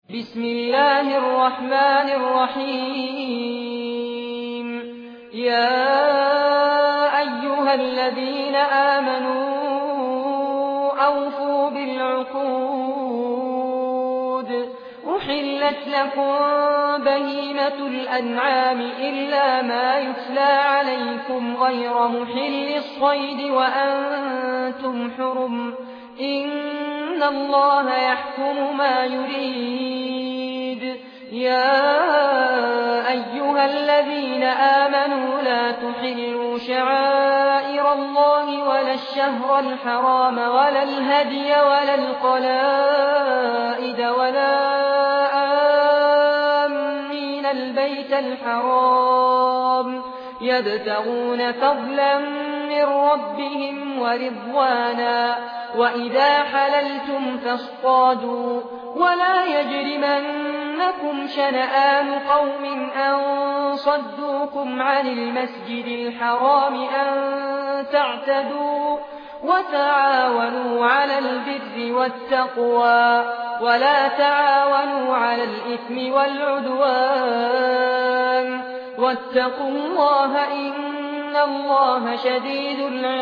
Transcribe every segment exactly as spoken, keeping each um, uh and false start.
بسم الله الرحمن الرحيم يا أيها الذين آمنوا أوفوا بالعقود أحلت لكم بهيمة الأنعام إلا ما يتلى عليكم غير محل الصيد وأنتم حرم إن الله يحكم ما يريد يا أيها الذين آمنوا لا تحلوا شعائر الله ولا الشهر الحرام ولا الهدي ولا القلائد ولا آمين البيت الحرام يبتغون فضلا من ربهم ورضوانا وإذا حللتم فاصطادوا ولا يجرمنكم شنآن قوم أن صدوكم عن المسجد الحرام أن تعتدوا وتعاونوا على البر والتقوى ولا تعاونوا على الإثم والعدوان واتقوا الله إن الله شديد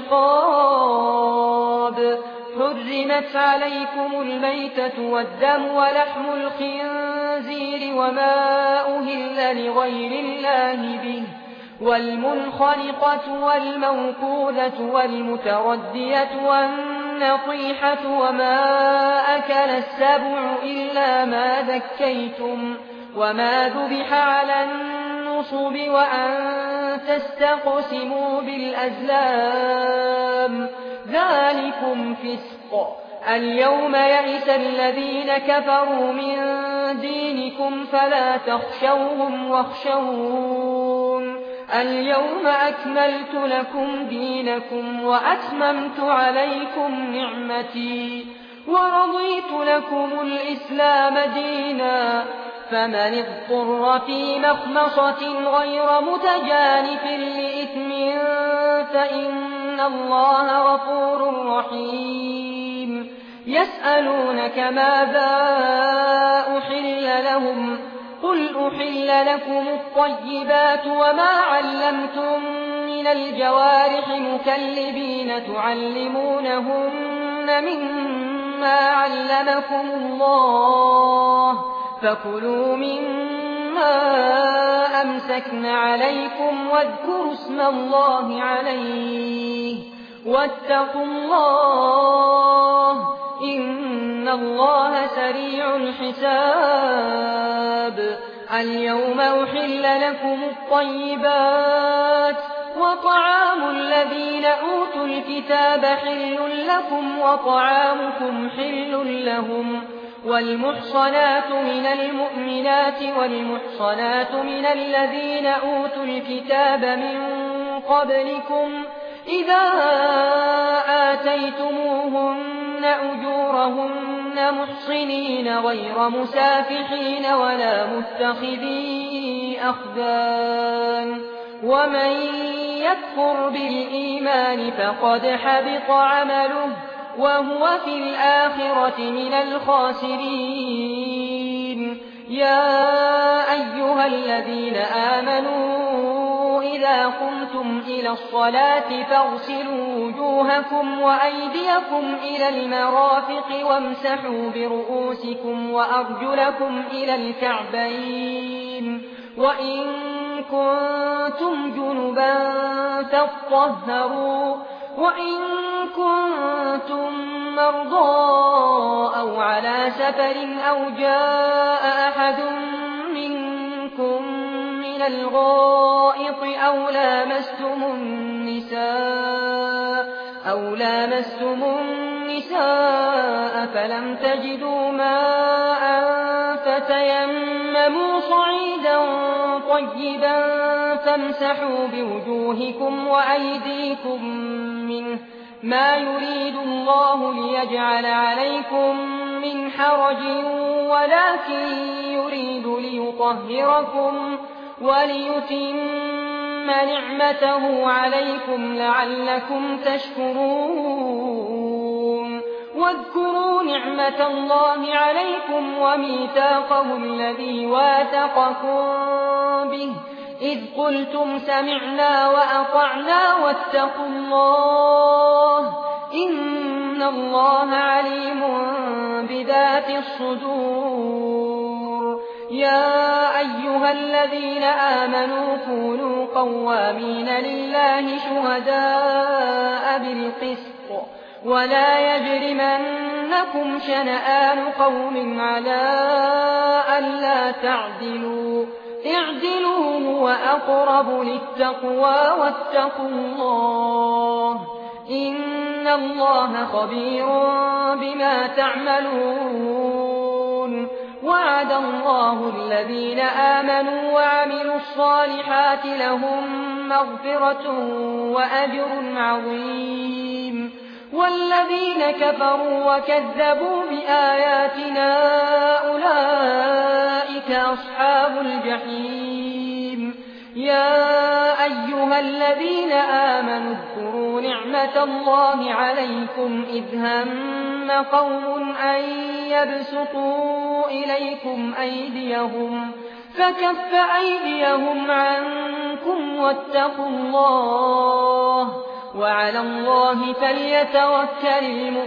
العقاب حرمت عليكم الميتة والدم ولحم الخنزير وما أهل لغير الله به والمنخنقة والموقوذة والمتردية والنطيحة وما أكل السبع إلا ما ذكيتم وما ذبح على النصب وأن تستقسموا بالأزلام ذلكم فسق اليوم يئس الذين كفروا من دينكم فلا تخشوهم واخشون اليوم أكملت لكم دينكم وأتممت عليكم نعمتي ورضيت لكم الإسلام دينا فمن اضطر في مخمصة غير متجانف لإثم فإن الله غفور رحيم يسألونك ماذا أحل لهم قل أحل لكم الطيبات وما علمتم من الجوارح مكلبين تعلمونهن مما علمكم الله فكلوا مما أمسكن عليكم واذكروا اسم الله عليه واتقوا الله إن الله سريع الحساب اليوم أحل لكم الطيبات وطعام الذين أوتوا الكتاب حل لكم وطعامكم حل لهم والمحصنات من المؤمنات والمحصنات من الذين أوتوا الكتاب من قبلكم إذا آتيتموهن أجورهن محصنين غير مسافحين ولا متخذي أخدان ومن يكفر بالإيمان فقد حبط عمله وهو في الآخرة من الخاسرين يا أيها الذين آمنوا إذا قمتم إلى الصلاة فاغسلوا وجوهكم وأيديكم إلى المرافق وامسحوا برؤوسكم وأرجلكم إلى الكعبين وإن كنتم جنبا فاطهروا وإن كنتم مرضى أو على سفر أو جاء أحد منكم من الغائط أو لامستم النساء أو لامستم النساء فلم تجدوا ماء فتيمموا صعيدا طيبا فامسحوا بوجوهكم وأيديكم منه ما يريد الله ليجعل عليكم من حرج ولكن يريد ليطهركم وليتم نعمته عليكم لعلكم تشكرون واذكروا نعمة الله عليكم وميثاقه الذي واثقكم به إذ قلتم سمعنا وأطعنا واتقوا الله إن الله عليم بذات الصدور. يا أيها الذين آمنوا كونوا قوامين لله شهداء بالقسط ولا يجرمنكم شنآن قوم على ألا تعدلوا اعدلوا هو أقرب للتقوى واتقوا الله إن الله خبير بما تعملون. وعد الله الذين آمنوا وعملوا الصالحات لهم مغفرة وأجر عظيم والذين كفروا وكذبوا بآياتنا أولئك أصحاب الجحيم. يا أيها الذين آمنوا اذكروا نعمة الله عليكم إذ هم قوم أن يبسطوا إليكم أيديهم فكف أيديهم عنكم واتقوا الله وعلى الله فليتوكل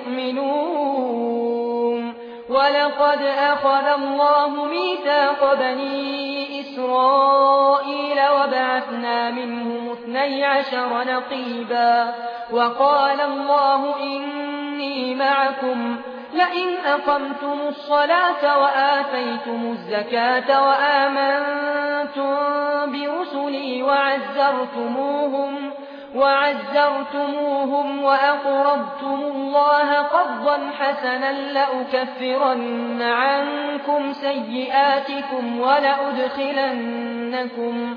المؤمنون. ولقد أخذ الله ميثاق بني إسرائيل وبعثنا منهم اثني عشر نقيبا وقال الله إني معكم لئن أقمتم الصلاة وآتيتم الزكاة وآمنتم برسلي وعزرتموهم وعزرتموهم وأقرضتم الله قرضا حسنا لأكفرن عنكم سيئاتكم ولأدخلنكم,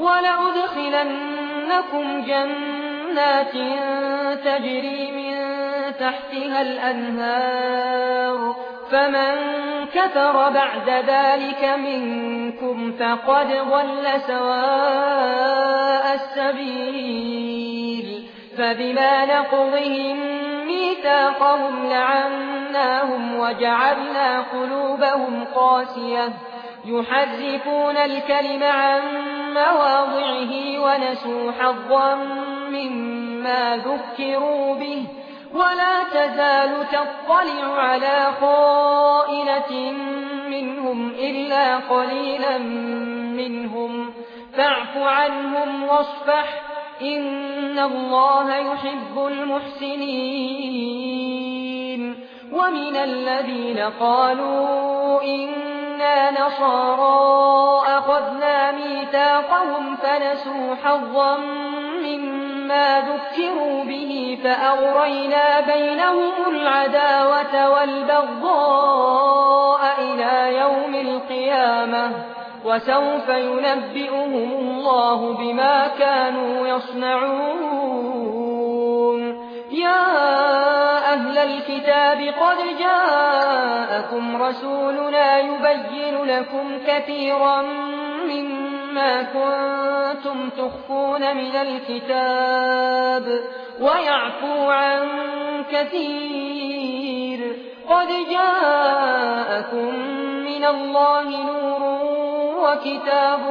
ولأدخلنكم جنات تجري من تحتها الأنهار فمن كفر بعد ذلك منكم فقد ضل سواء السبيل. فبما نقضهم ميثاقهم لعناهم وجعلنا قلوبهم قاسية يحرفون الكلم عن مواضعه ونسوا حظا مما ذكروا به ولا تزال تطلع على خائنة منهم إلا قليلا منهم فاعف عنهم واصفح إن الله يحب المحسنين. ومن الذين قالوا إنا نصارى أخذنا ميثاقهم فنسوا حظا مما ذكروا به فأغرينا بينهم العداوة والبغضاء إلى يوم القيامة وسوف ينبئهم الله بما كانوا يصنعون. يا أهل الكتاب قد جاءكم رسولنا يبين لكم كثيرا مما كنتم تخفون من الكتاب ويعفو عن كثير. قد جاءكم من الله نور وكتاب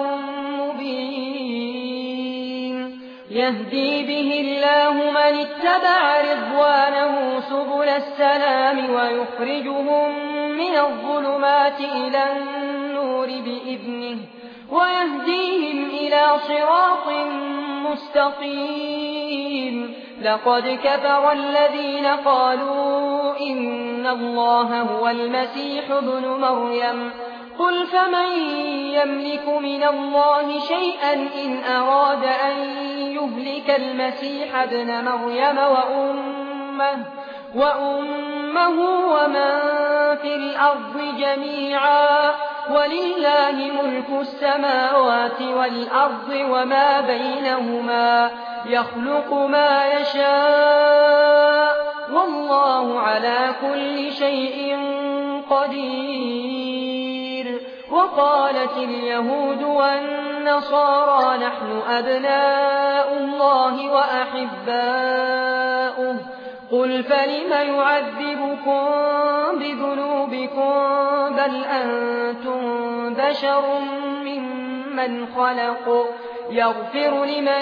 مبين يهدي به الله من اتبع رضوانه سبل السلام ويخرجهم من الظلمات إلى النور بإذنه ويهديهم إلى صراط مستقيم. لقد كفر الذين قالوا إن الله هو المسيح ابن مريم قل فمن يملك من الله شيئا إن أراد أن يهلك المسيح ابن مريم وأمه, وأمه ومن في الأرض جميعا ولله ملك السماوات والأرض وما بينهما يخلق ما يشاء والله على كل شيء قدير. وقالت اليهود والنصارى نحن أبناء الله وأحباؤه قل فلم يعذبكم بذنوبكم بل أنتم بشر ممن خلق يغفر لمن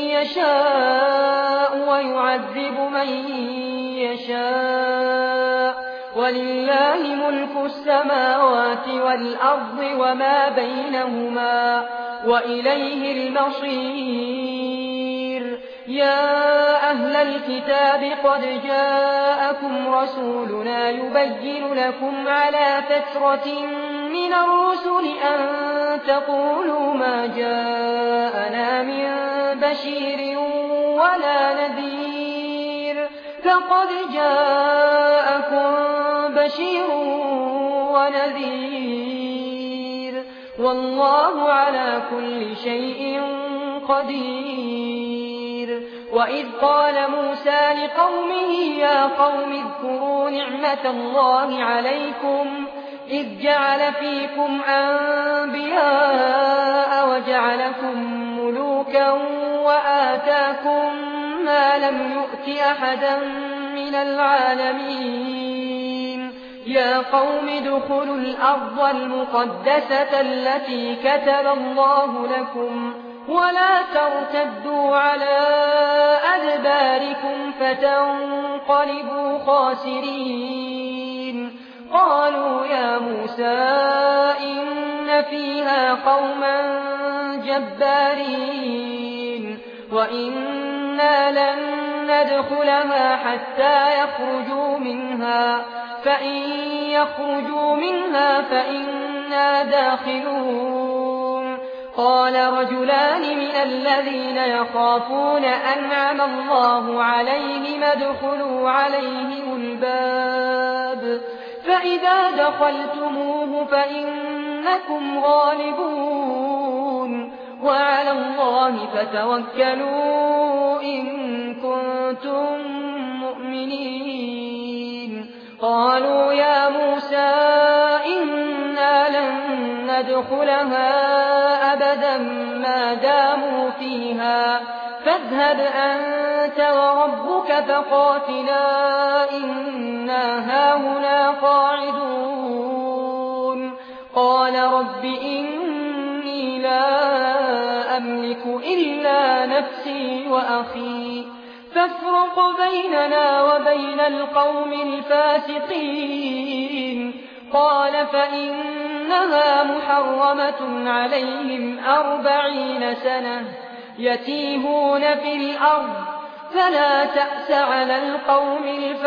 يشاء ويعذب من يشاء ولله ملك السماوات والأرض وما بينهما وإليه المصير. يا أهل الكتاب قد جاءكم رسولنا يبين لكم على فترة من الرسل أن تقولوا ما جاءنا من بشير ولا نذير فقد جاءكم بشير ونذير والله على كل شيء قدير. وإذ قال موسى لقومه يا قوم اذكروا نعمة الله عليكم إذ جعل فيكم أنبياء وجعلكم ملوكا وآتاكم ما لم يؤت أحدا من العالمين. يا قوم ادخلوا الأرض المقدسة التي كتب الله لكم ولا ترتدوا على أدباركم فتنقلبوا خاسرين. قالوا يا موسى إن فيها قوما جبارين وإنا لن ندخلها حتى يخرجوا منها فإن يخرجوا منها فإنا داخلون. قال رجلان من الذين يخافون أنعم الله عليهم ادخلوا عليهم الباب فإذا دخلتموه فإنكم غالبون وعلى الله فتوكلوا إن كنتم مؤمنين. قالوا يا موسى إنا لن ندخلها أبدا ما داموا فيها فاذهب أنت وربك فقاتلا إنا هاهنا قاعدون. قال رب إني لا أملك إلا نفسي وأخي فافرق بيننا وبين القوم الفاسقين. قال فإنها محرمة عليهم أربعين سنة يتيهون في الأرض فلا تأس على القوم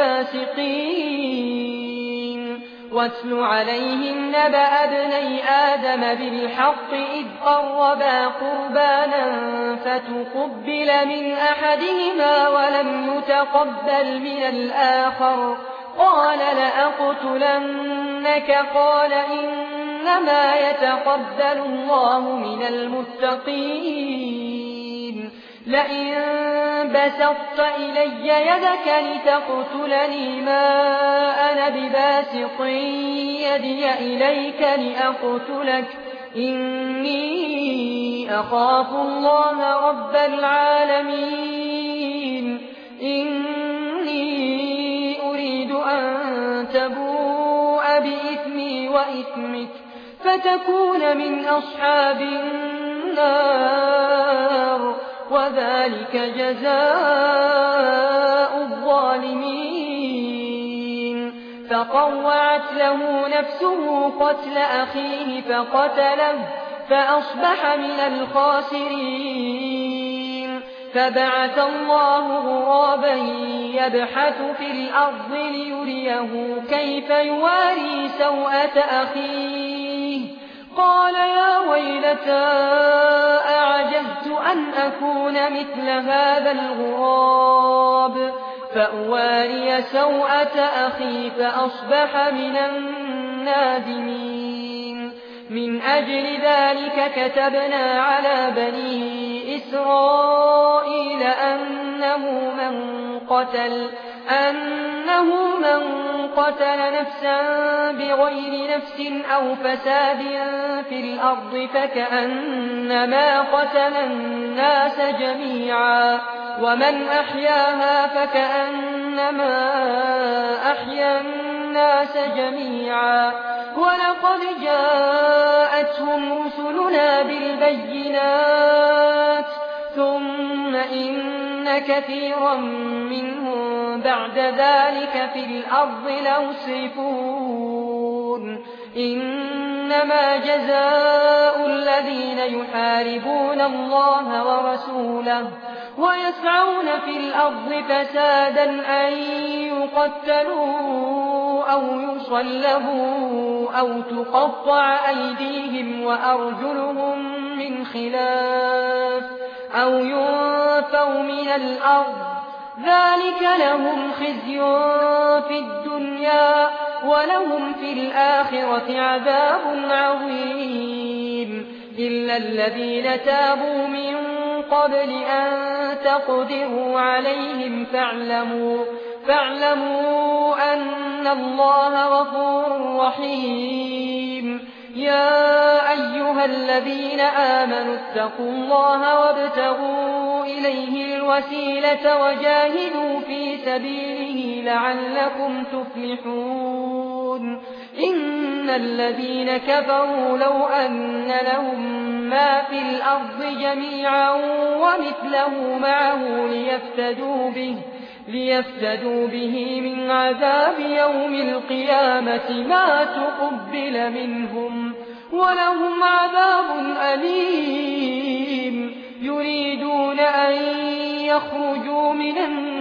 الفاسقين. واتل عليهم نبأ ابني آدم بالحق إذ قربا قربانا فتقبل من أحدهما ولم يتقبل من الآخر قال لأقتلنك قال إنما يتقبل الله من المتقين. لئن بسطت إلي يدك لتقتلني ما أنا بباسط يدي إليك لأقتلك إني أخاف الله رب العالمين. إني أريد أن تبوء بإثمي وإثمك فتكون من أصحاب النار وذلك جزاء الظالمين. فطوعت له نفسه قتل أخيه فقتله فأصبح من الخاسرين. فبعث الله غرابا يبحث في الأرض ليريه كيف يواري سوءة أخيه قال يا ويلتى أعجزت أن أكون مثل هذا الغراب فأواري سوءة أخي فأصبح من النادمين. من أجل ذلك كتبنا على بني إسرائيل أنه من قتل أنه من قتل نفسا بغير نفس أو فساد في الأرض فكأنما قتل الناس جميعا ومن أحياها فكأنما أحيا الناس جميعا ولقد جاءتهم رسلنا بالبينات ثم إن كثيرا منهم بعد ذلك في الأرض لمسرفون إنما جزاء الذين يحاربون الله ورسوله ويسعون في الأرض فسادا أن يقتلوا أو يصلبوا أو تقطع أيديهم وأرجلهم من خلاف أو ينفوا من الأرض ذلك لهم خزي في الدنيا ولهم في الآخرة عذاب عظيم إلا الذين تابوا من قبل أن تقدروا عليهم فاعلموا, فاعلموا أن الله غفور رحيم يا أيها الذين آمنوا اتقوا الله وابتغوا إليه الوسيلة وجاهدوا في سبيله لعلكم تفلحون إن الذين كفروا لو أن لهم ما في الأرض جميعا ومثله معه ليفتدوا به, ليفتدوا به من عذاب يوم القيامة ما تقبل منهم ولهم عذاب أليم يريدون أن يخرجوا من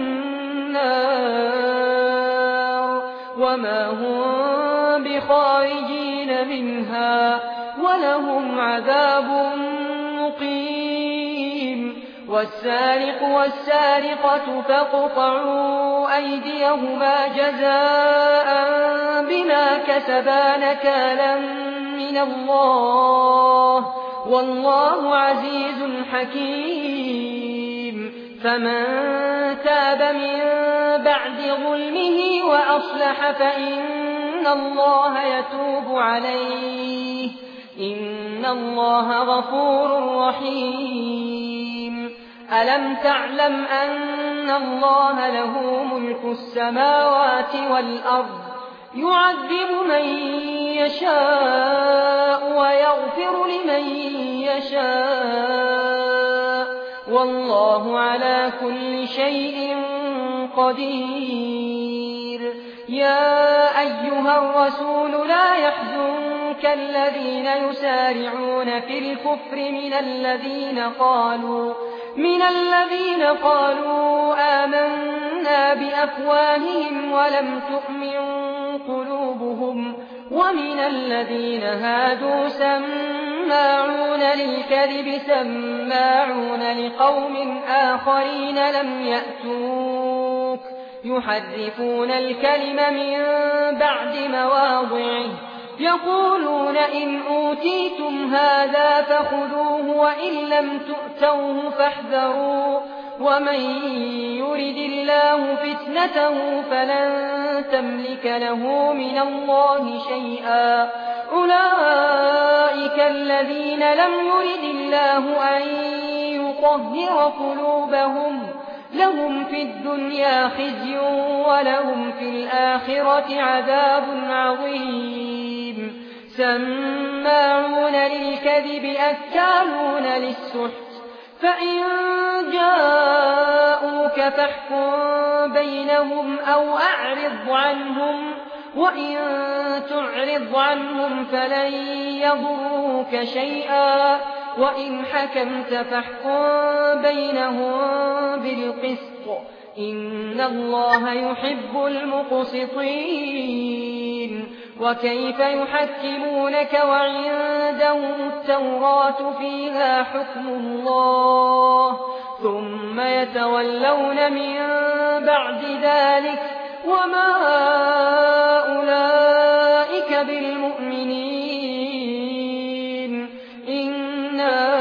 النار وما هم بخارجين منها ولهم عذاب مقيم والسارق والسارقة فاقطعوا أيديهما جزاء بما كسبا نكالا من الله والله عزيز حكيم فمن تاب من بعد ظلمه وأصلح فإن الله يتوب عليه إن الله غفور رحيم ألم تعلم أن الله له ملك السماوات والأرض يعذب من يشاء ويغفر لمن يشاء والله على كل شيء قدير يا أيها الرسول لا يحزنك الذين يسارعون في الكفر من الذين قالوا من الذين قالوا آمنا بأفواههم ولم تؤمن قلوبهم ومن الذين هادوا سماعون للكذب سماعون لقوم آخرين لم يأتوك يحرفون الكلم من بعد مواضعه يقولون إن أوتيتم هذا فخذوه وإن لم تؤتوه فاحذروا ومن يرد الله فتنته فلن تملك له من الله شيئا أولئك الذين لم يرد الله أن يطهر قلوبهم لهم في الدنيا خزي ولهم في الآخرة عذاب عظيم سماعون للكذب أكالون للسحت فإن جاءوك فاحكم بينهم أو أعرض عنهم وإن تعرض عنهم فلن يضروك شيئا وإن حكمت فاحكم بينهم بالقسط إن الله يحب المقسطين وكيف يحكمونك وعندهم التوراة فيها حكم الله ثم يتولون من بعد ذلك وما أولئك بالمؤمنين إنا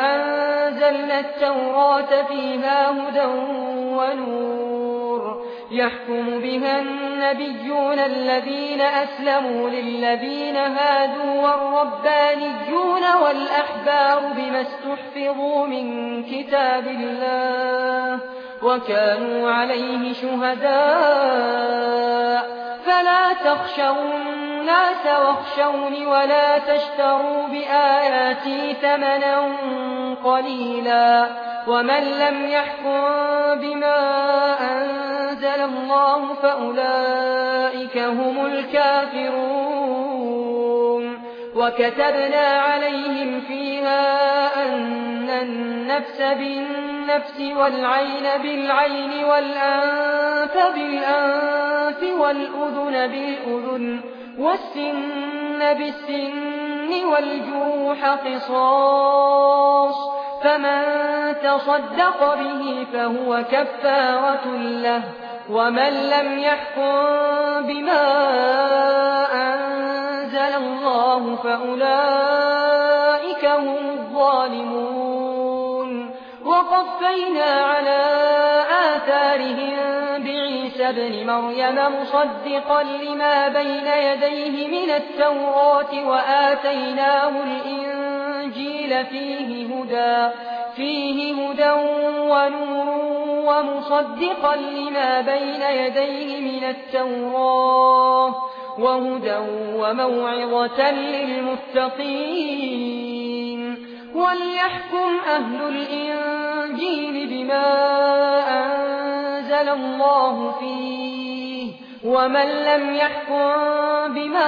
أنزلنا التوراة فيها هدى ونور يحكم بها النبيون الذين أسلموا للذين هادوا والربانيون والأحبار بما استحفظوا من كتاب الله وكانوا عليه شهداء فلا تخشوا الناس واخشوني ولا تشتروا بآياتي ثمنا قليلا ومن لم يحكم بما أنزل الله فأولئك هم الكافرون وكتبنا عليهم فيها أن النفس بالنفس والعين بالعين والأنف بالأنف والأذن بالأذن والسن بالسن والجروح قصاص فمن تصدق به فهو كفارة له ومن لم يحكم بما أنزل الله فأولئك هم الظالمون وقفينا على آثارهم بعيسى ابن مريم مصدقا لما بين يديه من التوراة وآتيناه الإنجيل فيه هدى فيه هدى ونور ومصدقا لما بين يديه من التوراة وهدى وموعظة للمتقين وليحكم أهل الإنجيل بما أنزل الله فيه ومن لم يحكم بما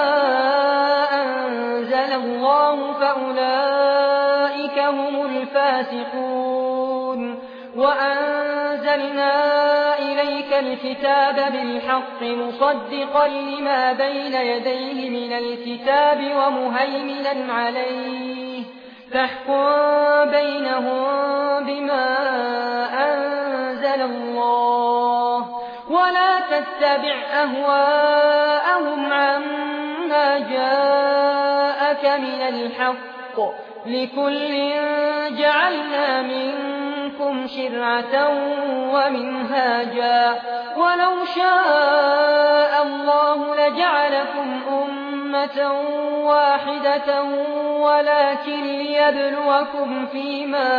أنزل الله فأولئك هم الفاسقون وأنزلنا إليك الكتاب بالحق مصدقا لما بين يديه من الكتاب ومهيمنا عليه فاحكم بينهم بما أنزل الله ولا تتبع أهواءهم عما جاءك من الحق لكل جعلنا منكم شرعة ومنهاجا ولو شاء الله لجعلكم أمة واحدة ولكن ليبلوكم فيما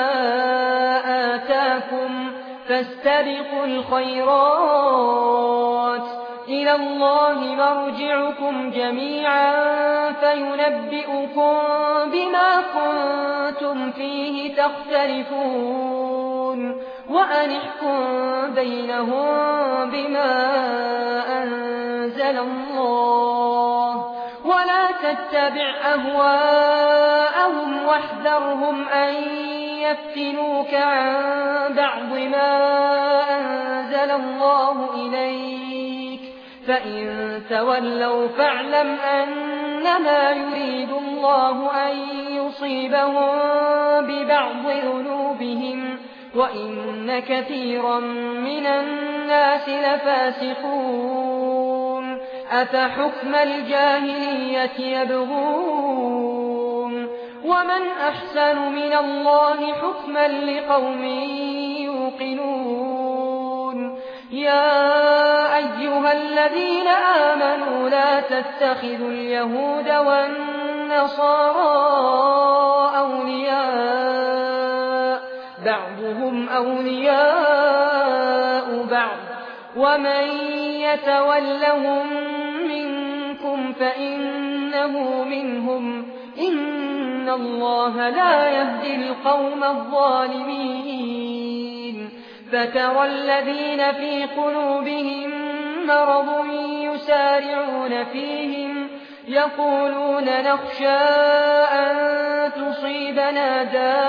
آتاكم فاستبقوا الخيرات إلى الله مرجعكم جميعا فينبئكم بما كنتم فيه تختلفون وأنحكم بينهم بما أنزل الله ولا تتبع أهواءهم واحذرهم أن يفتنوك عن بعض ما أنزل الله إليك فإن تولوا فاعلم أنما يريد الله أن يصيبهم ببعض ذنوبهم وإن كثيرا من الناس لفاسقون أفحكم الجاهلية يبغون ومن أحسن من الله حكما لقوم يوقنون يا أيها الذين آمنوا لا تتخذوا اليهود والنصارى أولياء بعضهم أولياء بعض ومن يتولهم منكم فإنه منهم إن الله لا يهدي القوم الظالمين فترى الذين في قلوبهم مرض يسارعون فيهم يقولون نخشى أن تصيبنا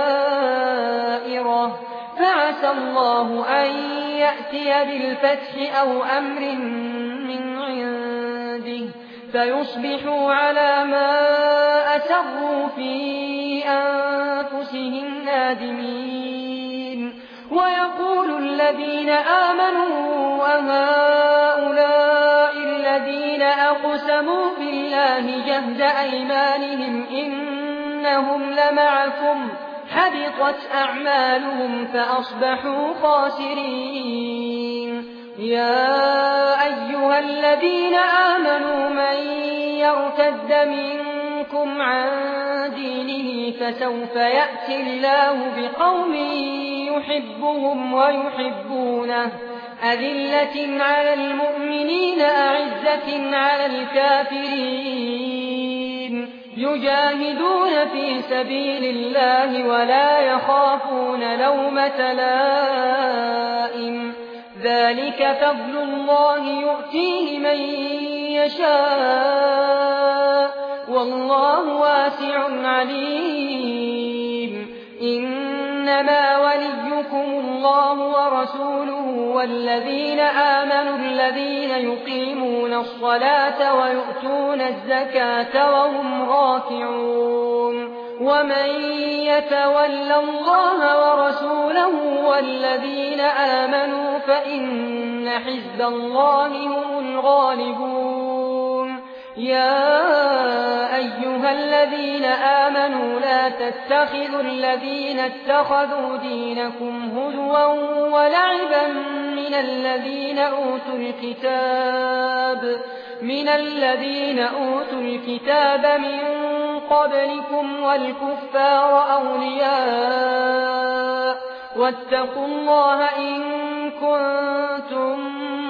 دائرة فعسى الله أن يأتي بالفتح أو أمر من عنده فيصبحوا على ما أسروا في أنفسهم نادمين ويقول الذين آمنوا أهؤلاء الذين أقسموا بالله جهد أيمانهم إنهم لمعكم حبطت أعمالهم فأصبحوا خاسرين يا أيها الذين آمنوا من يرتد منكم عن دينه فسوف يأتي الله بقوم يحبهم ويحبونه أذلة على المؤمنين أعزة على الكافرين يجاهدون في سبيل الله ولا يخافون لومة لائم ذلك فضل الله يؤتيه من يشاء والله واسع عليم إنما وليكم الله ورسوله والذين آمنوا الذين يقيمون الصلاة ويؤتون الزكاة وهم راكعون ومن يتول الله ورسوله والذين آمنوا فإن حزب الله هم الغالبون يا أيها الذين آمنوا لا تتخذوا الذين اتخذوا دينكم هزوا ولعبا من الذين أوتوا الكتاب من الذين أوتوا الكتاب من قبلكم والكفار أولياء واتقوا الله إن كنتم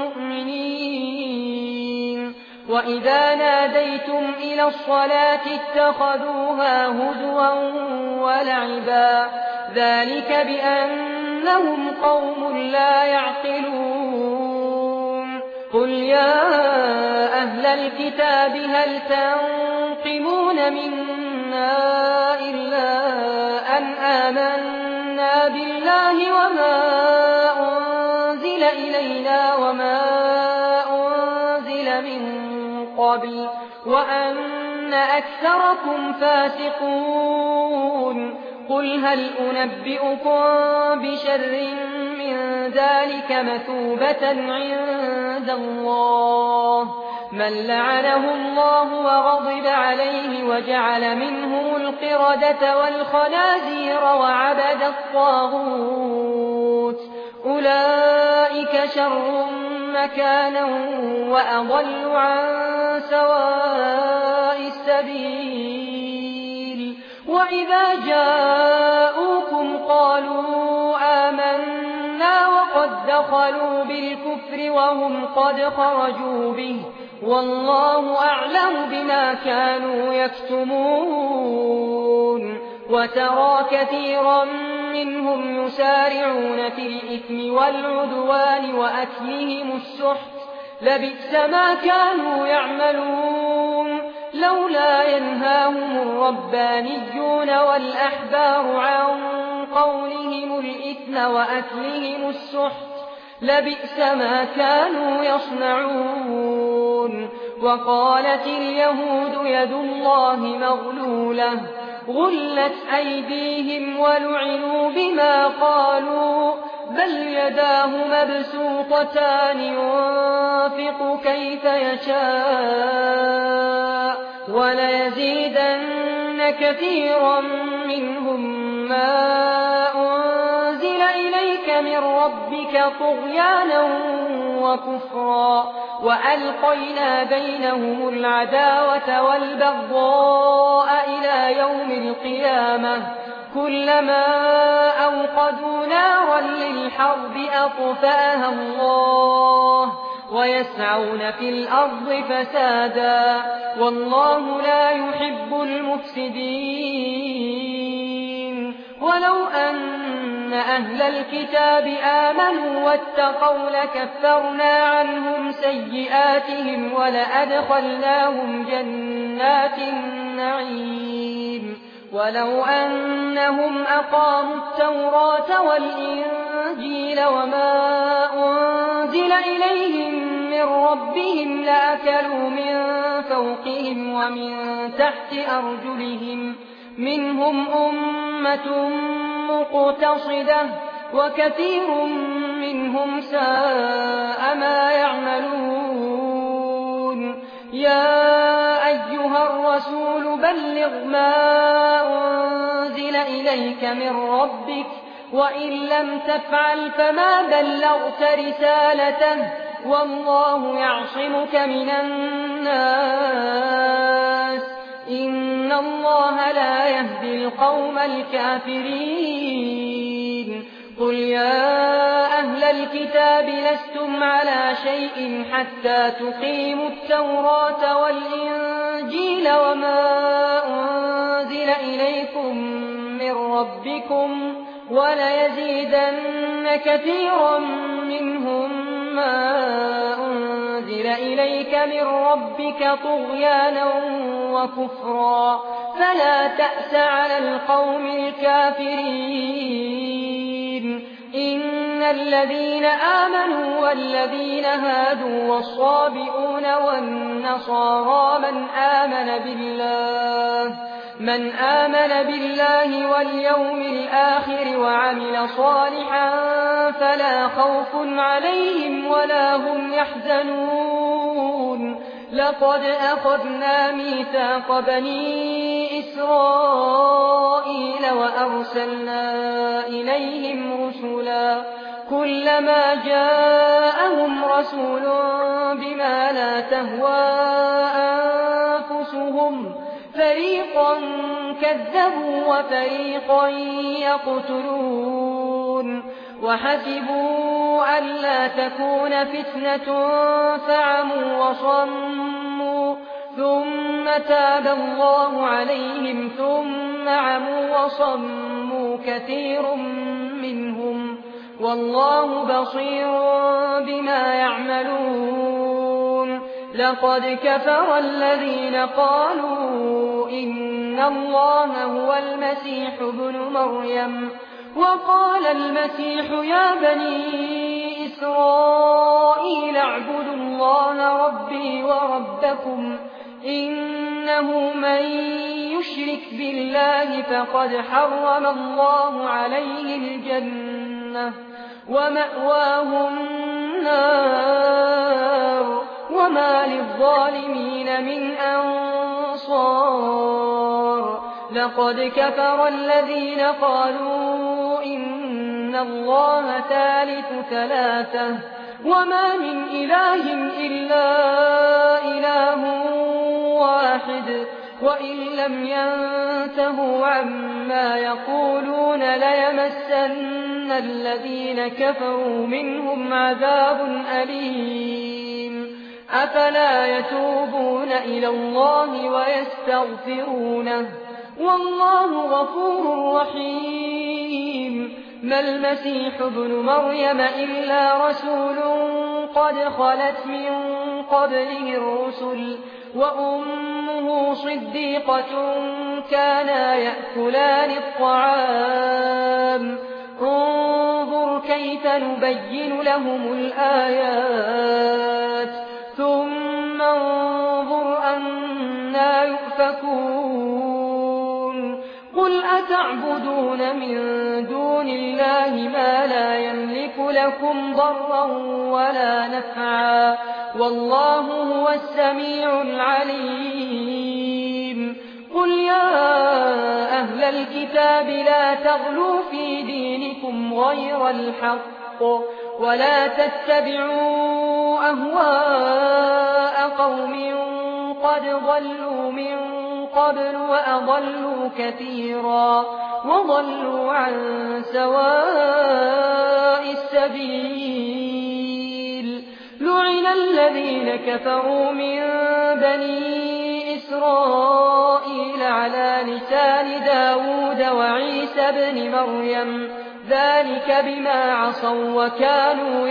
مؤمنين وإذا ناديتم إلى الصلاة اتخذوها هزوا ولعبا ذلك بأنهم قوم لا يعقلون قل يا أهل الكتاب هل تنقمون منا إلا أن آمنا بالله وما أنزل إلينا وما أنزل من قبل وأن أكثركم فاسقون قل هل أنبئكم بشر من ذلك مثوبة عند الله من لعنه الله وغضب عليه وجعل منهم القردة والخنازير وعبد الطاغوت أولئك شر مكانا وأضل عن سواء السبيل وإذا جاءوكم قالوا آمنا وقد دخلوا بالكفر وهم قد خرجوا به والله أعلم بما كانوا يكتمون وترى كثيرا منهم يسارعون في الإثم والعدوان وأكلهم السحت لبئس ما كانوا يعملون لولا ينهاهم الربانيون والأحبار عن قولهم الإثم وأكلهم السحت لبئس ما كانوا يصنعون وقالت اليهود يد الله مغلولة غلت أيديهم ولعنوا بما قالوا بل يداه مبسوطتان ينفق كيف يشاء وليزيدن كثيرا منهم ما أنزل إليك من ربك طغيانا وكفرا وألقينا بينهم العداوة والبغضاء إلى يوم القيامة كلما أوقدوا نارا للحرب أطفأها الله ويسعون في الأرض فسادا والله لا يحب المفسدين ولو أن أهل الكتاب آمنوا واتقوا لكفرنا عنهم سيئاتهم ولأدخلناهم جنات النعيم ولو أنهم أقاموا التوراة والإنجيل وما أنزل إليهم من ربهم لأكلوا من فوقهم ومن تحت أرجلهم منهم أمة مقتصدة وكثير منهم ساء ما يعملون يا أيها الرسول بلغ ما أنزل إليك من ربك وإن لم تفعل فما بلغت رسالته والله يعصمك من الناس إن الله لا يهدي القوم الكافرين قل يا أهل الكتاب لستم على شيء حتى تقيموا التوراة والإنجيل وما أنزل إليكم من ربكم وليزيدن كثيرا منهم ما أنزل إليك من ربك طغيانا وكفرا فلا تأس على القوم الكافرين إن الذين آمنوا والذين هادوا والصابئون والنصارى من آمن بالله من آمن بالله واليوم الآخر وعمل صالحا فلا خوف عليهم ولا هم يحزنون لقد أخذنا ميثاق بني إسرائيل وأرسلنا إليهم رسلا كلما جاءهم رسول بما لا تهوى أنفسهم فريقا كذبوا وفريقا يقتلون وحسبوا ألا تكون فتنة فعموا وصموا ثم تاب الله عليهم ثم عموا وصموا كثير منهم والله بصير بما يعملون لقد كفر الذين قالوا إن الله هو المسيح ابن مريم وقال المسيح يا بني إسرائيل اعبدوا الله ربي وربكم إنه من يشرك بالله فقد حرم الله عليه الجنة ومأواه النار وما للظالمين من أنصار لقد كفر الذين قالوا إن الله ثالث ثلاثة وما من إله إلا إله واحد وإن لم ينتهوا عما يقولون ليمسن الذين كفروا منهم عذاب أليم أفلا يتوبون إلى الله ويستغفرونه والله غفور رحيم ما المسيح ابن مريم إلا رسول قد خلت من قبله الرسل وأمه صديقة كانا يأكلان الطعام انظر كيف نبين لهم الآيات ثم انظر أنا يؤفكون قل أتعبدون من دون الله ما لا يملك لكم ضرا ولا نفعا والله هو السميع العليم قل يا أهل الكتاب لا تغلوا في دينكم غير الحق ولا تتبعوا أهواء قوم قد ضلوا من قبل وأضلوا كثيرا وضلوا عن سواء السبيل لعن الذين كفروا من بني إسرائيل على لسان داود وعيسى بن مريم ذلك بما عصوا وكانوا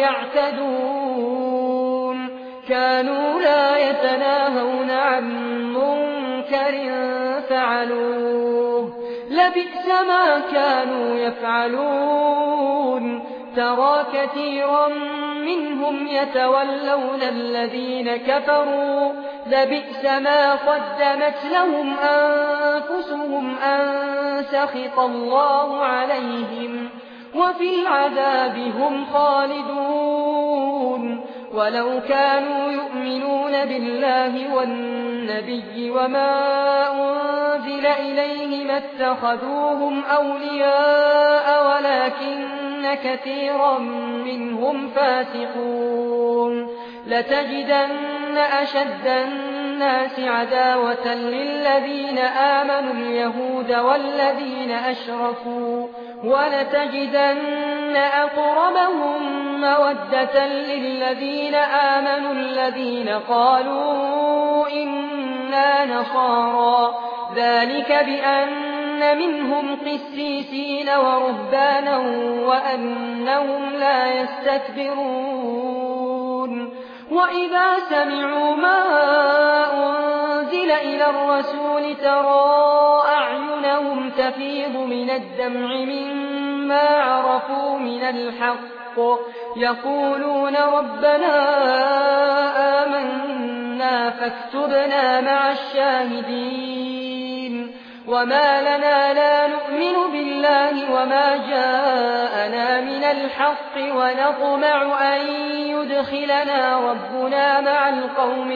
يعتدون كانوا لا يتناهون عن منكر فعلوه لبئس ما كانوا يفعلون ترى كثيرا منهم يتولون الذين كفروا لبئس ما قدمت لهم أنفسهم أن سخط الله عليهم وفي العذاب هم خالدون ولو كانوا يؤمنون بالله والنبي وما أنزل إليهم اتخذوهم أولياء ولكن كثيرا منهم فاسقون لتجدن أشد الناس عداوة للذين آمنوا اليهود والذين أشركوا ولتجدن أقربهم مودة للذين آمنوا الذين قالوا إنا نصارى ذلك بأن منهم قسيسين ورهبانا وأنهم لا يستكبرون وإذا سمعوا ما أنزل إلى الرسول ترى أعينهم تفيض من الدمع مما عرفوا من الحق يقولون ربنا آمنا فاكتبنا مع الشاهدين وما لنا لا نؤمن بالله وما جاءنا من الحق ونطمع أن يدخلنا ربنا مع القوم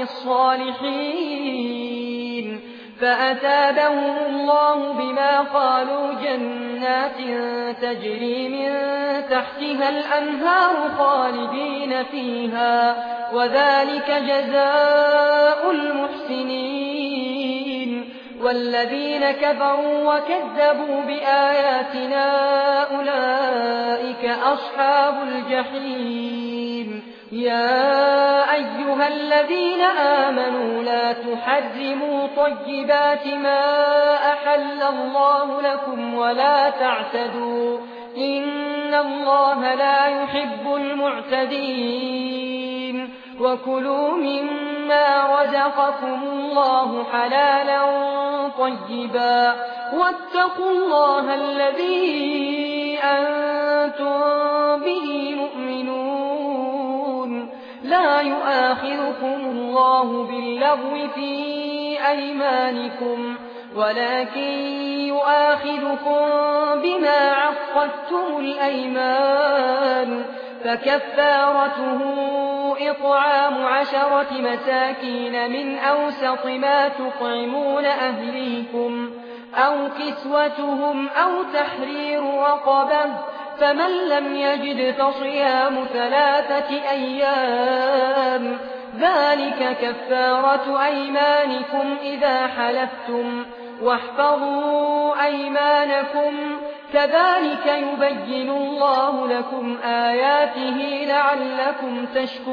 الصالحين فأتابهم الله بما قالوا جنات تجري من تحتها الأنهار خالدين فيها وذلك جزاء المحسنين والذين كفروا وكذبوا بآياتنا أولئك أصحاب الجحيم يا أيها الذين آمنوا لا تحرموا طيبات ما أحل الله لكم ولا تعتدوا إن الله لا يحب المعتدين وكلوا مما رزقكم الله حلالا طيبا واتقوا الله الذي أنتم به مؤمنون لا يؤاخذكم الله باللغو في أيمانكم ولكن يؤاخذكم بما عقدتم الأيمان فكفارته إطعام عشرة مساكين من أوسط ما تطعمون أهليكم أو كسوتهم أو تحرير رقبة فمن لم يجد فصيام ثلاثة أيام ذلك كفارة أيمانكم إذا حلفتم واحفظوا أيمانكم كذلك يبين الله لكم آياته لعلكم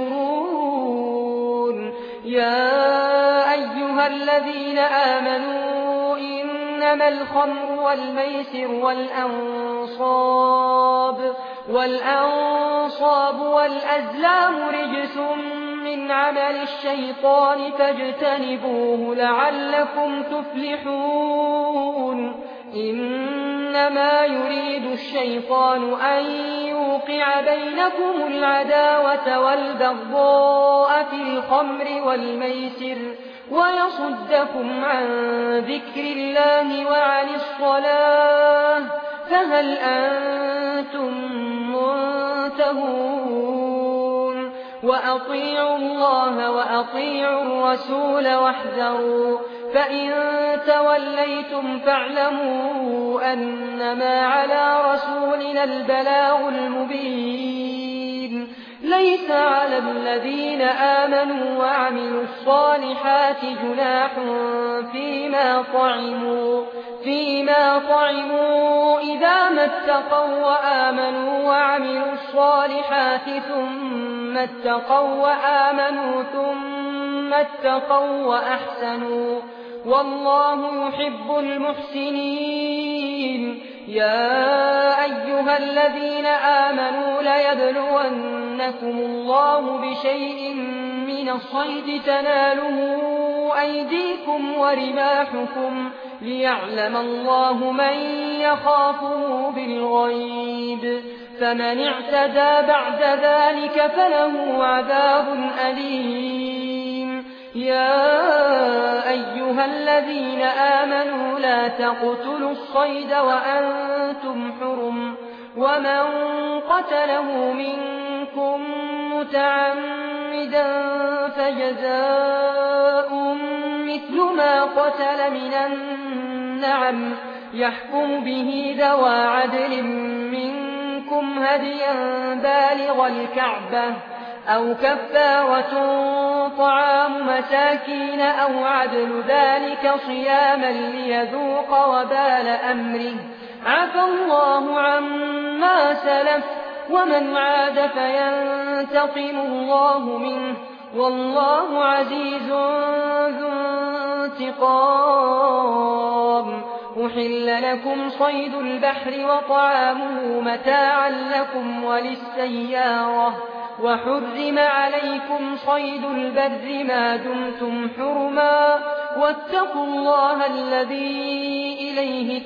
تشكرون يا أيها الذين آمنوا إنما الخمر والميسر والأنصاب والأنصاب والأزلام رجس من عمل الشيطان فاجتنبوه لعلكم تفلحون إنما يريد الشيطان أن يوقع بينكم العداوة والبغضاء في الخمر والميسر ويصدكم عن ذكر الله وعن الصلاة فهل أنتم منتهون وأطيعوا الله وأطيعوا الرسول واحذروا فإن توليتم فاعلموا أنما على رسولنا البلاغ المبين ليس على الذين آمنوا وعملوا الصالحات جناح فيما طعموا فيما طعموا إذا ما اتقوا وآمنوا وعملوا الصالحات ثم اتقوا وآمنوا ثم اتقوا وأحسنوا والله يحب المحسنين يا أيها الذين آمنوا ليبلونكم الله بشيء من الصيد تناله أيديكم ورماحكم ليعلم الله من يخافه بالغيب فمن اعتدى بعد ذلك فله عذاب أليم يا أيها الذين آمنوا لا تقتلوا الصيد وأنتم حرم ومن قتله منكم متعمدا فجزاء مثل ما قتل من الناس نعم يحكم به ذوى عدل منكم هديا بالغ الكعبة أو كفارة طعام مساكين أو عدل ذلك صياما ليذوق وبال أمره عفى الله عما سلف ومن عاد فينتقم الله منه والله عزيز ذو انتقام. أحل لكم صيد البحر وطعامه متاعا لكم وللسيارة وحرم عليكم صيد البر ما دمتم حرما واتقوا الله الذي إليه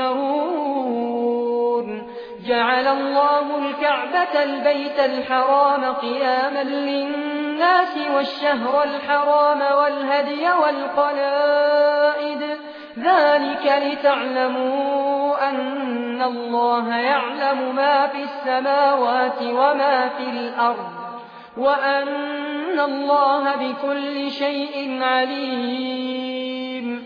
تحشرون. جعل الله الكعبة البيت الحرام قياما للناس والشهر الحرام والهدي والقلائد ذلك لتعلموا أن الله يعلم ما في السماوات وما في الأرض وأن الله بكل شيء عليم.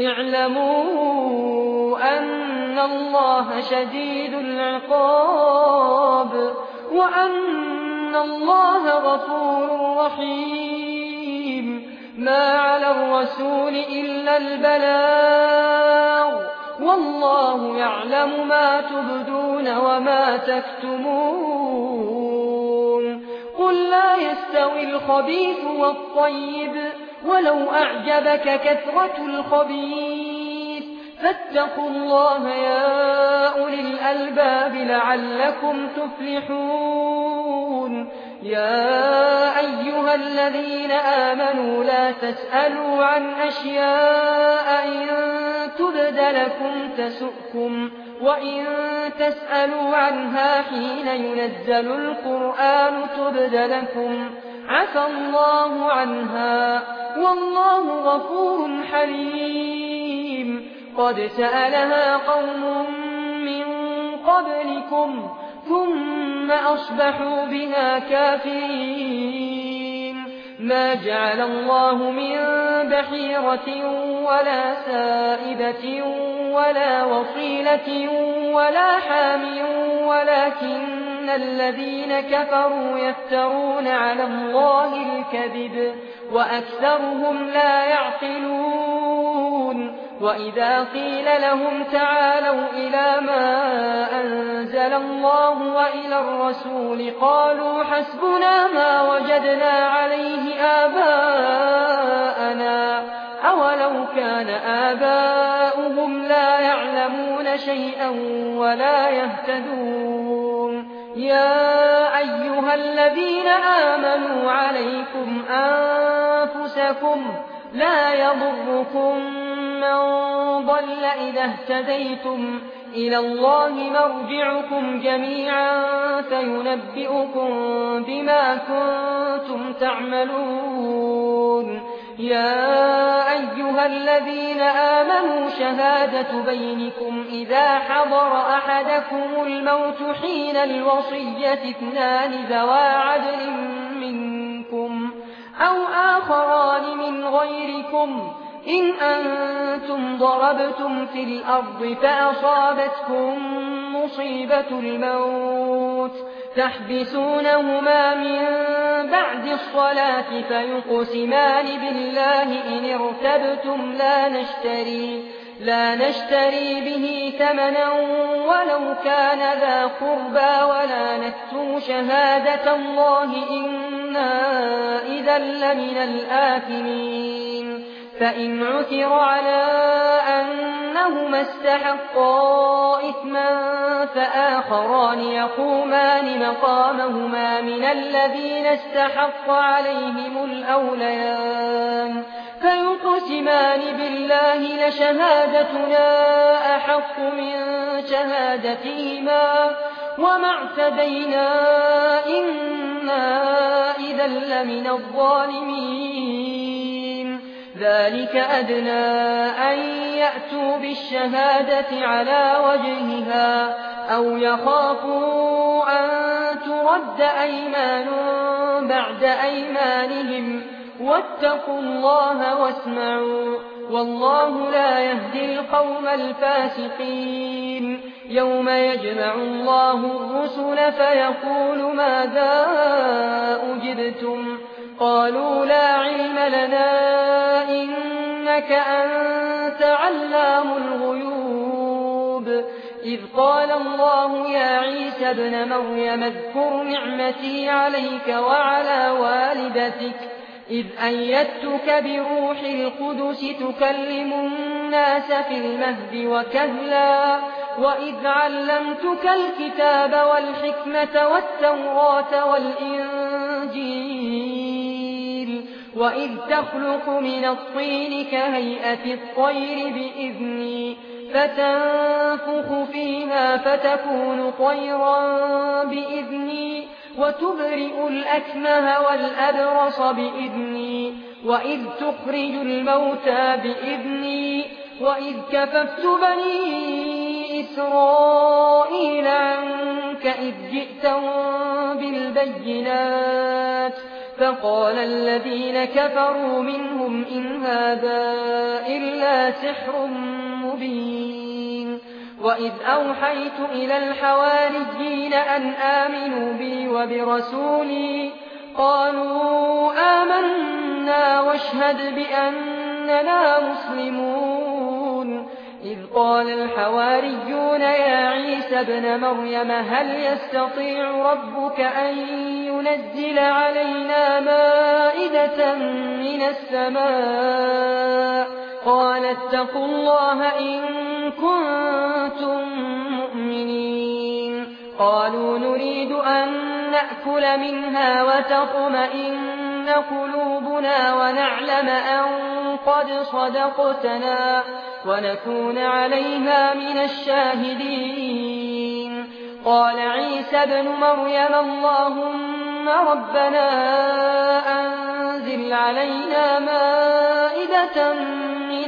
اعلموا أن الله شديد العقاب وأن الله غفور رحيم. ما على الرسول إلا البلاغ والله يعلم ما تبدون وما تكتمون. قل لا يستوي الخبيث والطيب ولو أعجبك كثرة الخبيث فاتقوا الله يا أولي الألباب لعلكم تفلحون. يا أيها الذين آمنوا لا تسألوا عن أشياء إن تبد لكم تسؤكم وإن تسألوا عنها حين ينزل القرآن تبد لكم عفى الله عنها والله غفور حليم. قد سألها قوم من قبلكم ثم أصبحوا بها كافرين. ما جعل الله من بحيرة ولا سائبة ولا وصيلة ولا حام ولكن الذين كفروا يفترون على الله الكذب وأكثرهم لا يعقلون. وإذا قيل لهم تعالوا إلى ما أنزل الله وإلى الرسول قالوا حسبنا ما وجدنا عليه آباءنا أولو كان آباؤهم لا يعلمون شيئا ولا يهتدون. يا أيها الذين آمنوا عليكم أنفسكم لا يضركم من ضل إذا اهتديتم إلى الله مرجعكم جميعا فينبئكم بما كنتم تعملون. يا أيها الذين آمنوا شهادة بينكم إذا حضر أحدكم الموت حين الوصية اثنان ذوى عدل منكم أو آخران من غيركم إن أنتم ضربتم في الأرض فأصابتكم مصيبة الموت تحبسونهما من بعد الصلاة فيقسمان بالله إن ارتبتم لا نشتري لا نشتري به ثمنا ولو كان ذا قربى ولا نكتم شهادة الله إنا إذا لمن الآثمين. فإن عثر على أنهما استحقا إثما فآخران يقومان مقامهما من الذين استحق عليهم الأوليان فيقسمان بالله لشهادتنا أحق من شهادتهما وما اعتدينا إنا إذا لمن الظالمين. ذلك أدنى أن يأتوا بالشهادة على وجهها أو يخافوا أن ترد أيمان بعد أيمانهم واتقوا الله واسمعوا والله لا يهدي القوم الفاسقين يوم يجمع الله الرسل فيقول ماذا أجبتم قالوا لا علم لنا إنك أنت علام الغيوب إذ قال الله يا عيسى ابن مريم اذكر نعمتي عليك وعلى والدتك إذ أيدتك بروح القدس تكلم الناس في المهد وكهلا وإذ علمتك الكتاب والحكمة والتوراة والإنجيل وإذ تخلق من الطين كهيئة الطير بإذني فتنفخ فيها فتكون طيرا بإذني وتبرئ الأكمه والأبرص بإذني وإذ تخرج الموتى بإذني وإذ كففت بني إسرائيل عنك إذ جئتهم بالبينات فقال الذين كفروا منهم إن هذا إلا سحر مبين وإذ أوحيت إلى الحواريين أن آمنوا بي وبرسولي قالوا آمنا واشهد بأننا مسلمون إذ قال الحواريون يا عيسى ابن مريم هل يستطيع ربك أن ينزل علينا مائدة من السماء قال اتقوا الله إن كنتم مؤمنين قالوا نريد أن نأكل منها وتطمئن قلوبنا ونعلم أن قد صدقتنا ونكون عليها من الشاهدين قال عيسى ابن مريم اللهم ربنا أنزل علينا مائدة من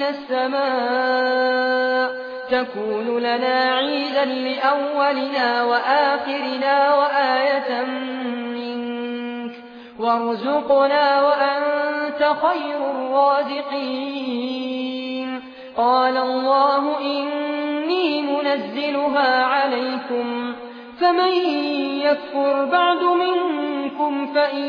السماء تكون لنا عيدا لأولنا وآخرنا وآية منك وارزقنا وأنت خير الرازقين قال الله إني منزلها عليكم فمن يكفر بعد منكم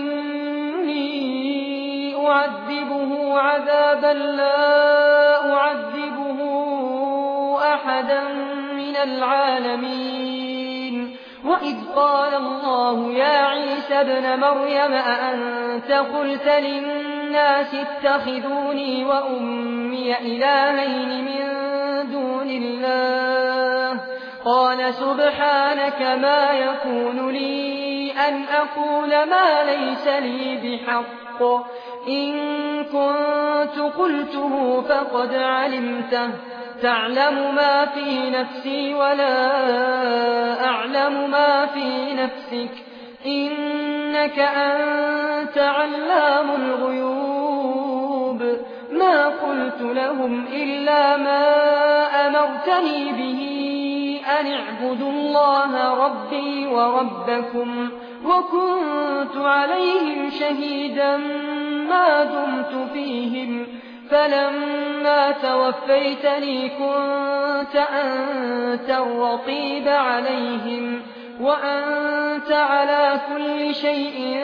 فإني أعذبه عذابا لا أعذبه أحدا من العالمين وإذ قال الله يا عيسى ابن مريم أأنت قلت للناس اتخذوني وأمي إلهين من دون الله قال سبحانك ما يكون لي أن أقول ما ليس لي بحق إن كنت قلته فقد علمته تعلم ما في نفسي ولا أعلم ما في نفسك إنك أنت علام الغيوب ما قلت لهم إلا ما أمرتني به أن اعبدوا الله ربي وربكم وكنت عليهم شهيدا ما دمت فيهم فلما توفيتني كنت أنت الرقيب عليهم وأنت على كل شيء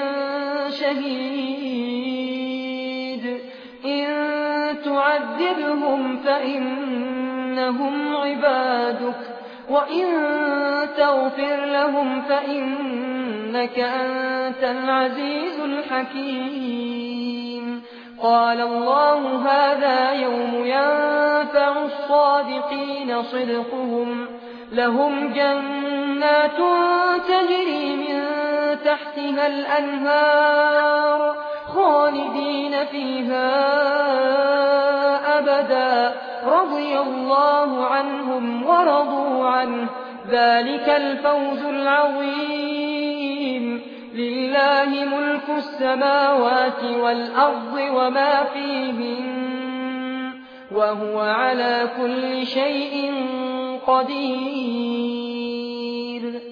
شهيد إن تعذبهم فإنهم عبادك وإن تغفر لهم فإنك أنت العزيز الحكيم قال الله هذا يوم ينفع الصادقين صدقهم لهم جنات تجري من تحتها الأنهار خالدين فيها أبدا رضي الله عنهم ورضوا عنه ذلك الفوز العظيم لله ملك السماوات والأرض وما فيهن وهو على كل شيء قدير